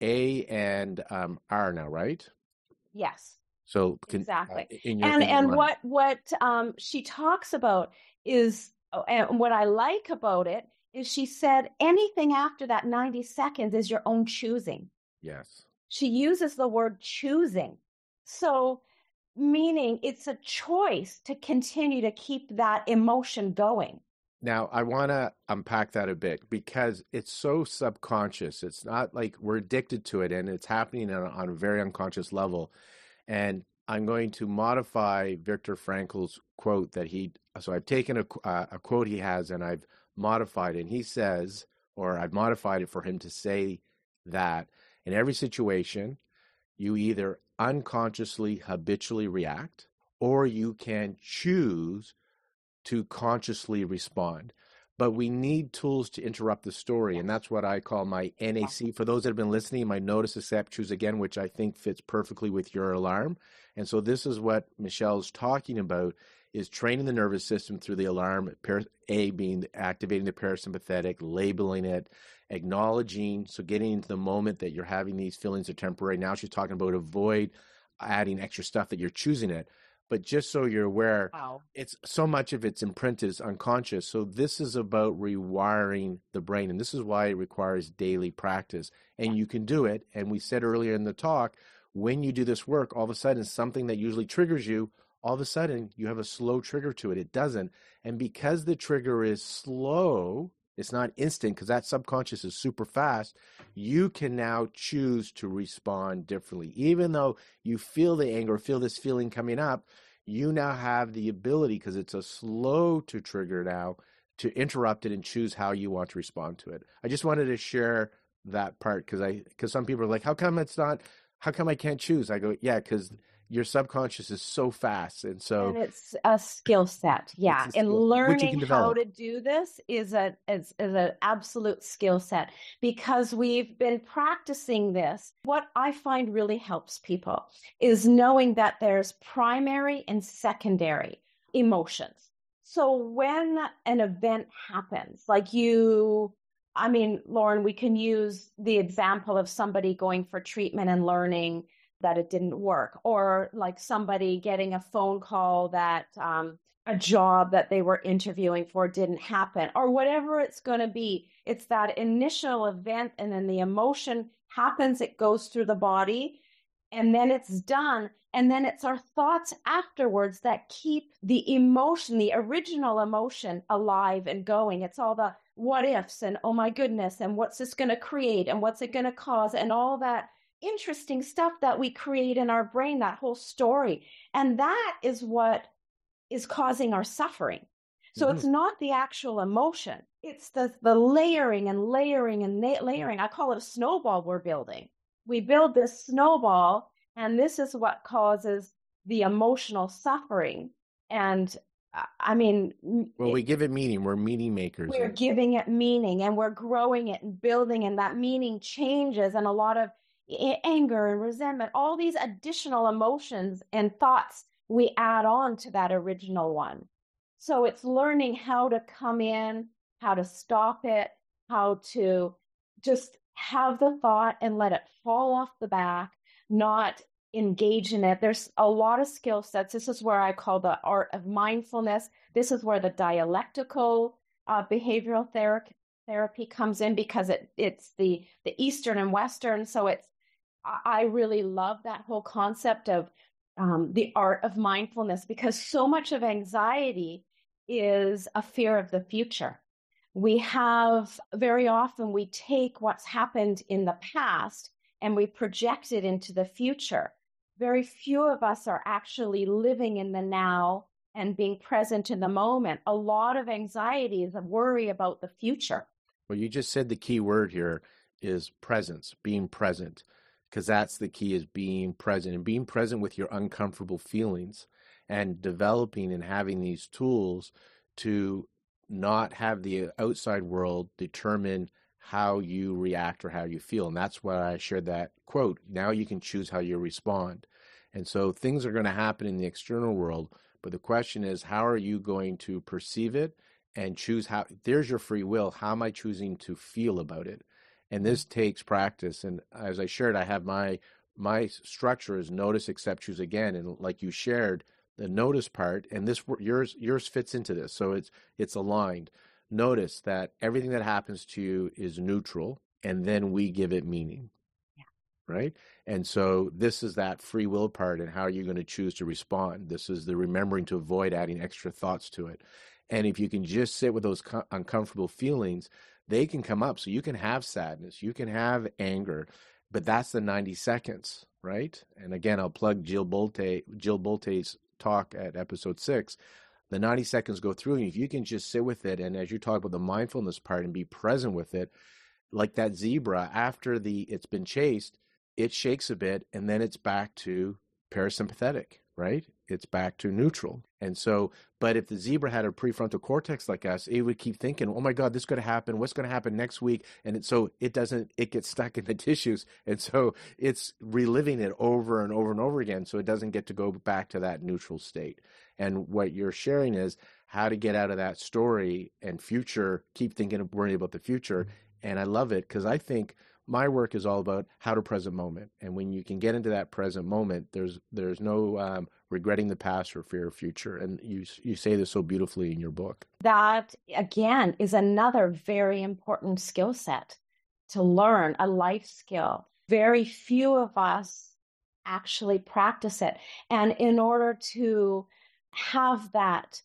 A and um, R now, right? Yes, So can, exactly. uh, in your And in your and mind. what what um, she talks about is, oh, and what I like about it is she said anything after that ninety seconds is your own choosing. Yes. She uses the word choosing. So, meaning it's a choice to continue to keep that emotion going. Now, I want to unpack that a bit because it's so subconscious. It's not like we're addicted to it and it's happening on, on a very unconscious level. And I'm going to modify Viktor Frankl's quote that he, so I've taken a, uh, a quote he has and I've modified it. And he says, or I've modified it for him to say that in every situation, you either unconsciously, habitually react, or you can choose to consciously respond. But we need tools to interrupt the story. And that's what I call my N A C. For those that have been listening, my notice, accept, choose again, which I think fits perfectly with your alarm. And so this is what Michelle's talking about, is training the nervous system through the alarm, A being activating the parasympathetic, labeling it, acknowledging, so getting into the moment that you're having these feelings are temporary. Now she's talking about avoid adding extra stuff that you're choosing it. But just so you're aware, Wow. it's so much of it's imprinted is unconscious. So this is about rewiring the brain. And this is why it requires daily practice. And you can do it. And we said earlier in the talk, when you do this work, all of a sudden something that usually triggers you, all of a sudden you have a slow trigger to it. It doesn't. And because the trigger is slow, it's not instant because that subconscious is super fast, you can now choose to respond differently. Even though you feel the anger, feel this feeling coming up, you now have the ability, because it's a slow to trigger now, to interrupt it and choose how you want to respond to it. I just wanted to share that part because I because some people are like, how come it's not, how come I can't choose? I go, yeah, because your subconscious is so fast. And so And it's a skill set. it's Yeah. a And skill which you learning can how develop. to do this is a is, is an absolute skill set because we've been practicing this. What I find really helps people is knowing that there's primary and secondary emotions. So when an event happens, like you, I mean, Lauren, we can use the example of somebody going for treatment and learning that it didn't work, or like somebody getting a phone call that um, a job that they were interviewing for didn't happen, or whatever it's going to be. It's that initial event, and then the emotion happens, it goes through the body, and then it's done. And then it's our thoughts afterwards that keep the emotion, the original emotion, alive and going. It's all the what ifs and oh my goodness, and what's this going to create, and what's it going to cause, and all that interesting stuff that we create in our brain, that whole story. And that is what is causing our suffering. So mm-hmm. It's not the actual emotion. It's the, the layering and layering and na- layering. I call it a snowball we're building. We build this snowball, and this is what causes the emotional suffering. And uh, I mean, well, we give it meaning. We're meaning makers. We're giving it meaning, and we're growing it and building, and that meaning changes. And a lot of anger and resentment, all these additional emotions and thoughts we add on to that original one. So it's learning how to come in, how to stop it, how to just have the thought and let it fall off the back, not engage in it. There's a lot of skill sets. This is where I call the art of mindfulness. This is where the dialectical uh, behavioral therapy therapy comes in, because it it's the the Eastern and Western. So it's I really love that whole concept of um, the art of mindfulness, because so much of anxiety is a fear of the future. We have, very often, we take what's happened in the past and we project it into the future. Very few of us are actually living in the now and being present in the moment. A lot of anxiety is a worry about the future. Well, you just said the key word here is presence, being present, because that's the key, is being present and being present with your uncomfortable feelings, and developing and having these tools to not have the outside world determine how you react or how you feel. And that's why I shared that quote. Now you can choose how you respond. And so things are going to happen in the external world, but the question is, how are you going to perceive it and choose how? There's your free will. How am I choosing to feel about it? And this takes practice. And as I shared, I have my my structure is notice, accept, choose again. And like you shared, the notice part, and this yours yours fits into this. So it's it's aligned. Notice that everything that happens to you is neutral, and then we give it meaning. Yeah. Right? And so this is that free will part, and how are you going to choose to respond? This is the remembering to avoid adding extra thoughts to it. And if you can just sit with those co- uncomfortable feelings, they can come up. So you can have sadness, you can have anger, but that's the ninety seconds, right? And again, I'll plug Jill Bolte, Jill Bolte's talk at episode six. The ninety seconds go through, and if you can just sit with it, and as you talk about the mindfulness part and be present with it, like that zebra, after the it's been chased, it shakes a bit, and then it's back to parasympathetic, right? It's back to neutral. And so, but if the zebra had a prefrontal cortex like us, it would keep thinking, oh my God, this is going to happen. What's going to happen next week? And it, so it doesn't, it gets stuck in the tissues. And so it's reliving it over and over and over again. So it doesn't get to go back to that neutral state. And what you're sharing is how to get out of that story and future, keep thinking of worrying about the future. And I love it, because I think my work is all about how to present moment. And when you can get into that present moment, there's there's no um, regretting the past or fear of future. And you you say this so beautifully in your book. That, again, is another very important skill set to learn, a life skill. Very few of us actually practice it. And in order to have that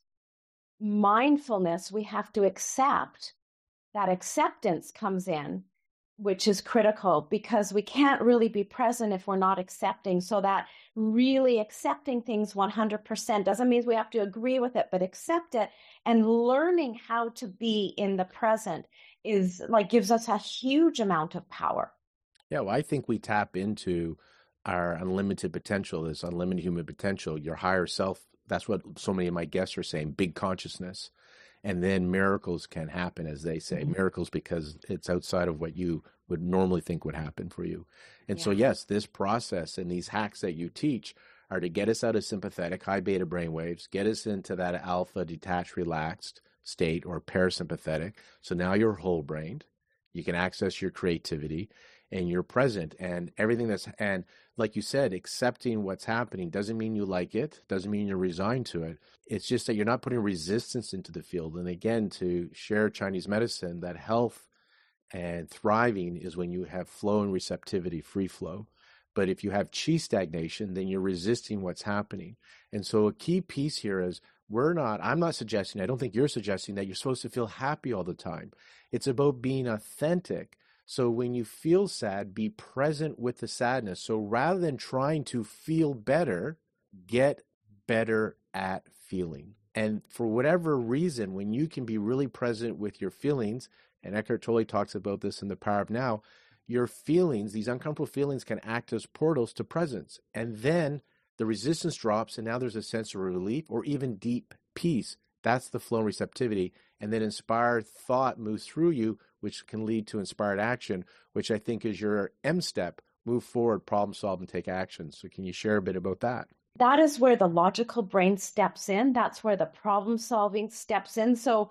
mindfulness, we have to accept. That acceptance comes in, which is critical, because we can't really be present if we're not accepting. So that really accepting things one hundred percent doesn't mean we have to agree with it, but accept it, and learning how to be in the present is like gives us a huge amount of power. Yeah, well, I think we tap into our unlimited potential, this unlimited human potential, your higher self. That's what so many of my guests are saying, big consciousness. And then miracles can happen, as they say, mm-hmm. miracles, because it's outside of what you would normally think would happen for you. And yeah. so, yes, this process and these hacks that you teach are to get us out of sympathetic, high beta brainwaves, get us into that alpha, detached, relaxed state, or parasympathetic. So now you're whole-brained. You can access your creativity, and you're present, and everything that's, and like you said, accepting what's happening doesn't mean you like it, doesn't mean you're resigned to it. It's just that you're not putting resistance into the field. And again, to share Chinese medicine, that health and thriving is when you have flow and receptivity, free flow. But if you have qi stagnation, then you're resisting what's happening. And so a key piece here is we're not, I'm not suggesting, I don't think you're suggesting that you're supposed to feel happy all the time. It's about being authentic. So when you feel sad, be present with the sadness. So rather than trying to feel better, get better at feeling. And for whatever reason, when you can be really present with your feelings, and Eckhart Tolle talks about this in The Power of Now, your feelings, these uncomfortable feelings can act as portals to presence. And then the resistance drops, and now there's a sense of relief or even deep peace. That's the flow and receptivity. And then inspired thought moves through you, which can lead to inspired action, which I think is your M step, move forward, problem solve, and take action. So can you share a bit about that? That is where the logical brain steps in. That's where the problem solving steps in. So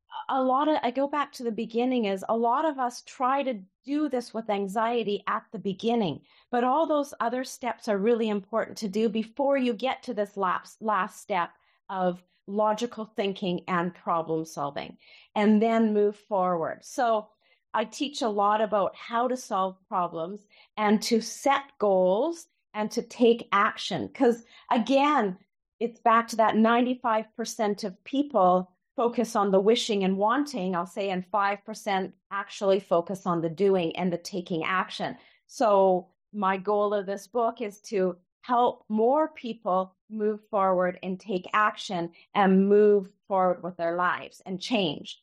a lot of, I go back to the beginning, is a lot of us try to do this with anxiety at the beginning, but all those other steps are really important to do before you get to this last, last step of logical thinking and problem solving, and then move forward. So I teach a lot about how to solve problems and to set goals and to take action. Because again, it's back to that ninety-five percent of people focus on the wishing and wanting, I'll say, and five percent actually focus on the doing and the taking action. So my goal of this book is to help more people move forward and take action and move forward with their lives and change.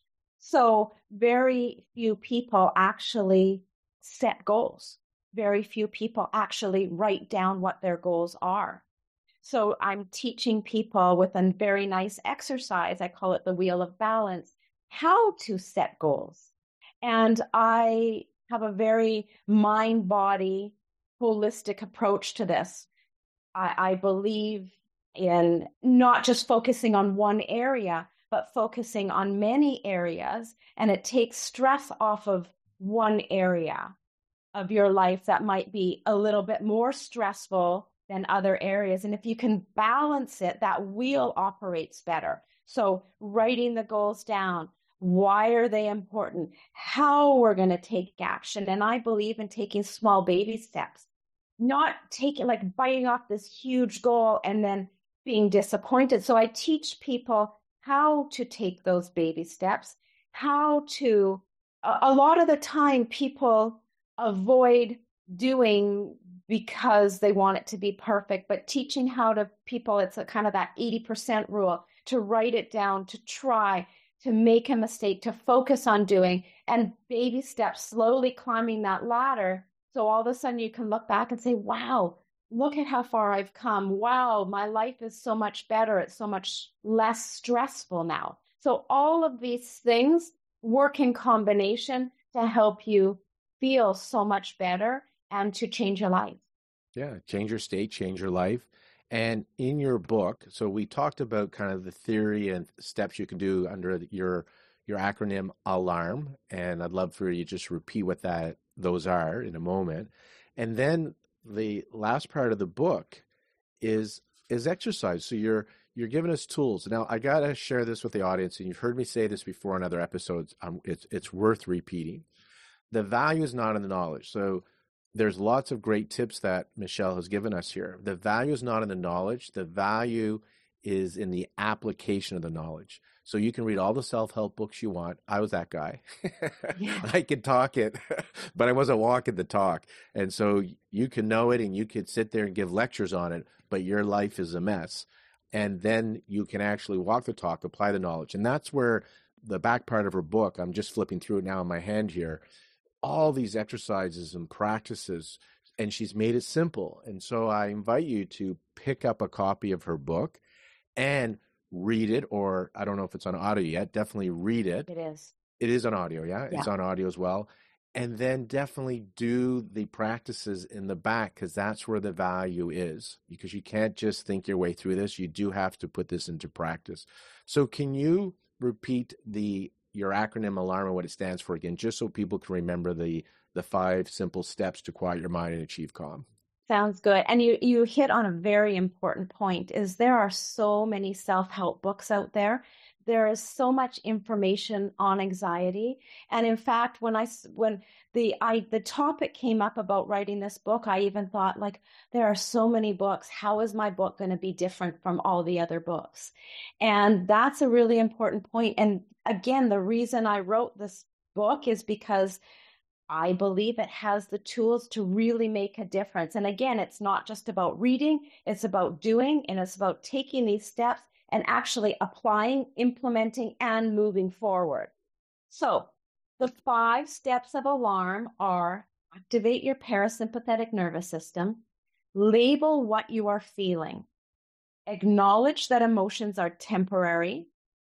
So very few people actually set goals. Very few people actually write down what their goals are. So I'm teaching people with a very nice exercise, I call it the Wheel of Balance, how to set goals. And I have a very mind-body, holistic approach to this. I, I believe in not just focusing on one area, but focusing on many areas. And it takes stress off of one area of your life that might be a little bit more stressful than other areas. And if you can balance it, that wheel operates better. So writing the goals down, why are they important? How we're going to take action. And I believe in taking small baby steps, not taking like biting off this huge goal and then being disappointed. So I teach people how to take those baby steps, how to, a, a lot of the time people avoid doing because they want it to be perfect, but teaching how to people, it's a kind of that eighty percent rule, to write it down, to try, to make a mistake, to focus on doing, and baby steps, slowly climbing that ladder. So all of a sudden you can look back and say, wow, look at how far I've come. Wow, my life is so much better. It's so much less stressful now. So all of these things work in combination to help you feel so much better and to change your life. Yeah, change your state, change your life. And in your book, so we talked about kind of the theory and steps you can do under your your acronym ALARM, and I'd love for you to just repeat what that those are in a moment. And then the last part of the book is is exercise. So you're you're giving us tools. Now I gotta share this with the audience, and you've heard me say this before in other episodes. Um, it's it's worth repeating. The value is not in the knowledge. So there's lots of great tips that Michelle has given us here. The value is not in the knowledge. The value is in the application of the knowledge. So you can read all the self-help books you want. I was that guy. Yeah. I could talk it, but I wasn't walking the talk. And so you can know it and you could sit there and give lectures on it, but your life is a mess. And then you can actually walk the talk, apply the knowledge. And that's where the back part of her book, I'm just flipping through it now in my hand here, all these exercises and practices, and she's made it simple. And so I invite you to pick up a copy of her book and read it, or I don't know if it's on audio yet, definitely read it. It is. It is on audio, yeah? yeah. It's on audio as well. And then definitely do the practices in the back, because that's where the value is, because you can't just think your way through this. You do have to put this into practice. So can you repeat the your acronym ALARM and what it stands for again, just so people can remember the the five simple steps to quiet your mind and achieve calm? Sounds good. And you you hit on a very important point is there are so many self-help books out there. There is so much information on anxiety. And in fact, when I when the I the topic came up about writing this book, I even thought like there are so many books. How is my book going to be different from all the other books? And that's a really important point. And again, the reason I wrote this book is because I believe it has the tools to really make a difference. And again, it's not just about reading, it's about doing, and it's about taking these steps and actually applying, implementing, and moving forward. So the five steps of alarm are activate your parasympathetic nervous system, label what you are feeling, acknowledge that emotions are temporary,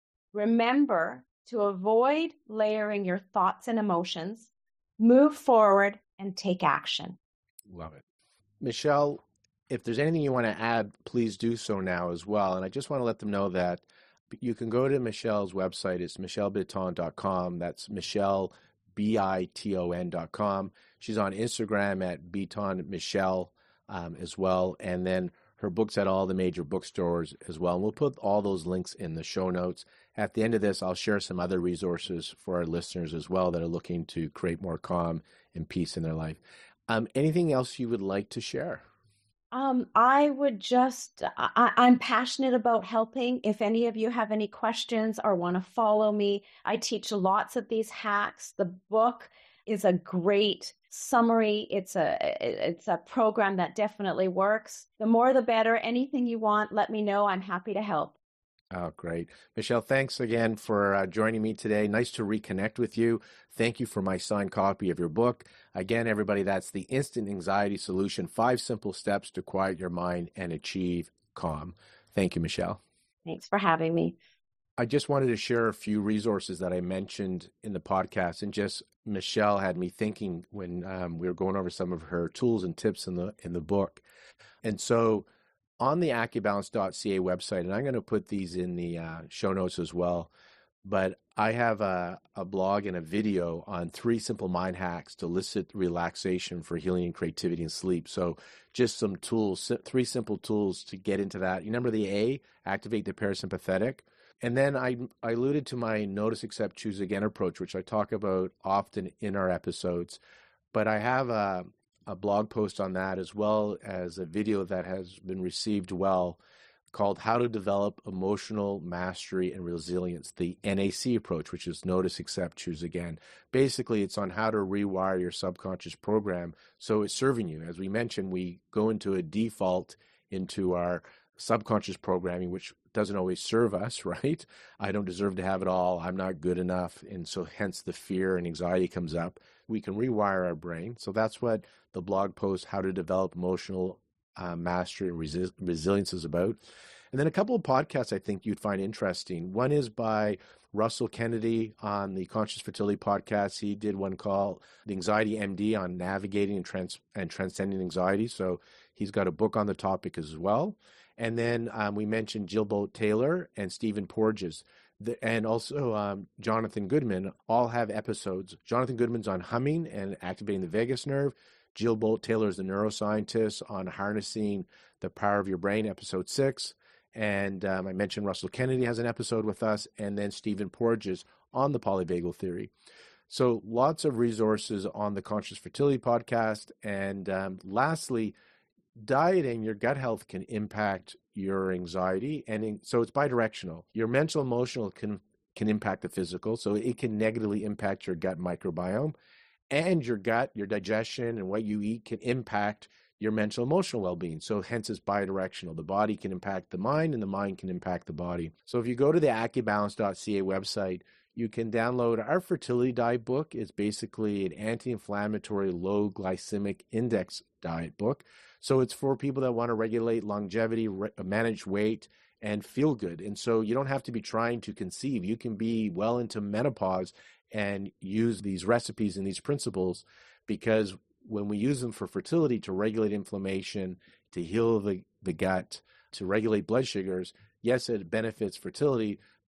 remember to avoid layering your thoughts and emotions, move forward, and take action. Love it. Michelle, if there's anything you want to add, please do so now as well. And I just want to let them know that you can go to Michelle's website. It's michelle biton dot com. That's Michelle, B I T O N dot com. She's on Instagram at Biton Michelle um, as well. And then her book's at all the major bookstores as well. And we'll put all those links in the show notes. At the end of this, I'll share some other resources for our listeners as well that are looking to create more calm and peace in their life. Um, anything else you would like to share? Um, I would just, I, I'm passionate about helping. If any of you have any questions or want to follow me, I teach lots of these hacks. The book is a great summary. It's a, it's a program that definitely works. The more, the better. Anything you want, let me know. I'm happy to help. Oh, great. Michelle, thanks again for uh, joining me today. Nice to reconnect with you. Thank you for my signed copy of your book. Again, everybody, that's The Instant Anxiety Solution, Five Simple Steps to Quiet Your Mind and Achieve Calm. Thank you, Michelle. Thanks for having me. I just wanted to share a few resources that I mentioned in the podcast, and just Michelle had me thinking when um, we were going over some of her tools and tips in the in the book. And so on the AccuBalance dot C A website, and I'm going to put these in the uh, show notes as well, but I have a, a blog and a video on three simple mind hacks to elicit relaxation for healing and creativity and sleep. So just some tools, three simple tools to get into that. You remember the A, activate the parasympathetic. And then I, I alluded to my notice, accept, choose again approach, which I talk about often in our episodes. But I have a, a blog post on that, as well as a video that has been received well, called How to Develop Emotional Mastery and Resilience, the N A C approach, which is notice, accept, choose again. Basically, it's on how to rewire your subconscious program so it's serving you. As we mentioned, we go into a default into our subconscious programming, which doesn't always serve us, right? I don't deserve to have it all. I'm not good enough. And so hence the fear and anxiety comes up. We can rewire our brain. So that's what the blog post, How to Develop Emotional uh, Mastery and Resi- Resilience is about. And then a couple of podcasts I think you'd find interesting. One is by Russell Kennedy on the Conscious Fertility podcast. He did one called The Anxiety M D on navigating and, trans- and transcending anxiety. So he's got a book on the topic as well. And then um, we mentioned Jill Bolte Taylor and Stephen Porges, the, and also um, Jonathan Goodman all have episodes. Jonathan Goodman's on humming and activating the vagus nerve. Jill Bolte Taylor is the neuroscientist on harnessing the power of your brain, episode six. And um, I mentioned Russell Kennedy has an episode with us, and then Stephen Porges on the polyvagal theory. So lots of resources on the Conscious Fertility podcast. And um, lastly, dieting, your gut health can impact your anxiety, and in, so it's bidirectional. Your mental, emotional can can impact the physical, so it can negatively impact your gut microbiome, and your gut, your digestion, and what you eat can impact your mental, emotional well-being. So hence it's bidirectional. The body can impact the mind, and the mind can impact the body. So if you go to the AccuBalance dot C A website, you can download our fertility diet book. It's basically an anti-inflammatory, low glycemic index diet book. So it's for people that want to regulate longevity, re- manage weight, and feel good. And so you don't have to be trying to conceive. You can be well into menopause and use these recipes and these principles, because when we use them for fertility to regulate inflammation, to heal the, the gut, to regulate blood sugars, yes, it benefits fertility,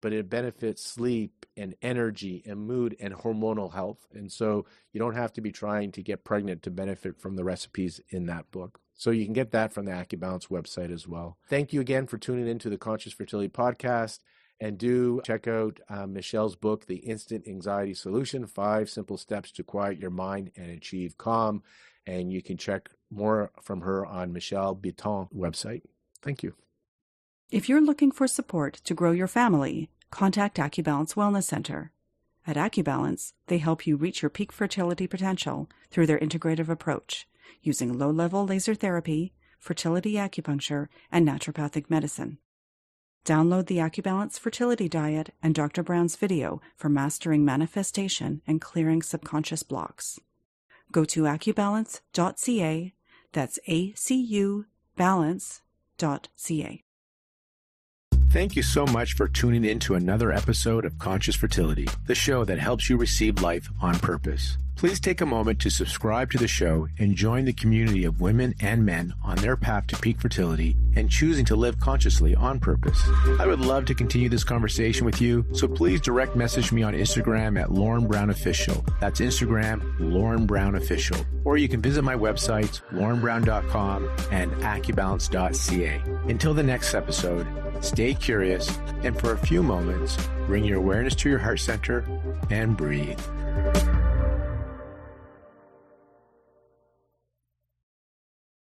but it benefits sleep and energy and mood and hormonal health. And so you don't have to be trying to get pregnant to benefit from the recipes in that book. So you can get that from the AccuBalance website as well. Thank you again for tuning into the Conscious Fertility Podcast. And do check out uh, Michelle's book, The Instant Anxiety Solution, Five Simple Steps to Quiet Your Mind and Achieve Calm. And you can check more from her on Michelle Biton's website. Thank you. If you're looking for support to grow your family, contact AccuBalance Wellness Center. At AccuBalance, they help you reach your peak fertility potential through their integrative approach, using low-level laser therapy, fertility acupuncture, and naturopathic medicine. Download the AccuBalance Fertility Diet and Doctor Brown's video for mastering manifestation and clearing subconscious blocks. Go to accubalance dot c a, that's A C U balance dot c a. Thank you so much for tuning in to another episode of Conscious Fertility, the show that helps you receive life on purpose. Please take a moment to subscribe to the show and join the community of women and men on their path to peak fertility and choosing to live consciously on purpose. I would love to continue this conversation with you, so please direct message me on Instagram at Lauren Brown Official. That's Instagram, Lauren Brown Official. Or you can visit my websites, lauren brown dot com and accubalance dot c a. Until the next episode, stay curious, and for a few moments, bring your awareness to your heart center and breathe.